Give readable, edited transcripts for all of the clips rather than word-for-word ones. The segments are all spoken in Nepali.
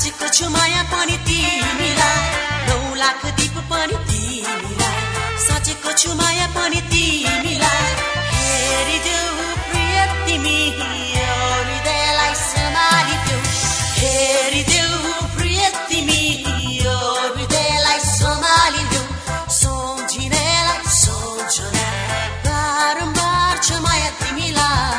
साँचेको छु माया पनि तिमीलाई 9 लाख दीप पनि तिमीलाई साँचेको छु माया पनि तिमीलाई हेरिदेऊ प्रिय तिमी यो हृदयलाई सम्हालिदेऊ हेरिदेऊ प्रिय तिमी यो हृदयलाई सम्हालिदेऊ सम्झिनेलाई सम्झना बारम्बार छ माया तिमीलाई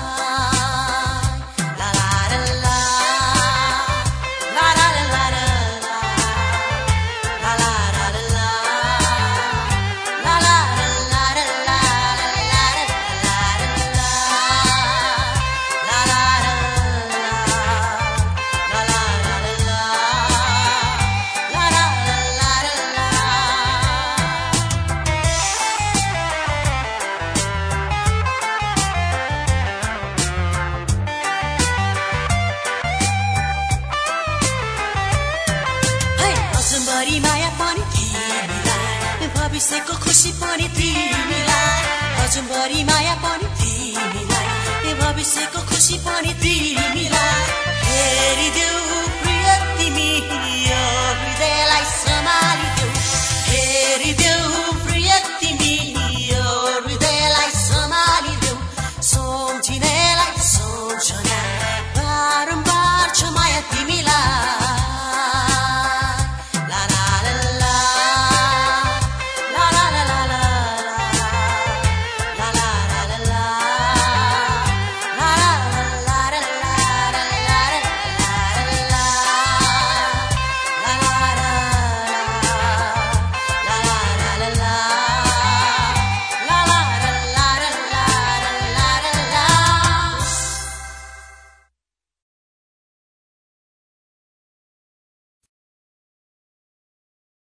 भरि माया पनि तिमीलाई भविष्यको खुसी पनि तिमीलाई अझभरि माया पनि तिमीलाई भविष्यको खुसी पनि तिमीलाई हेरिदेऊ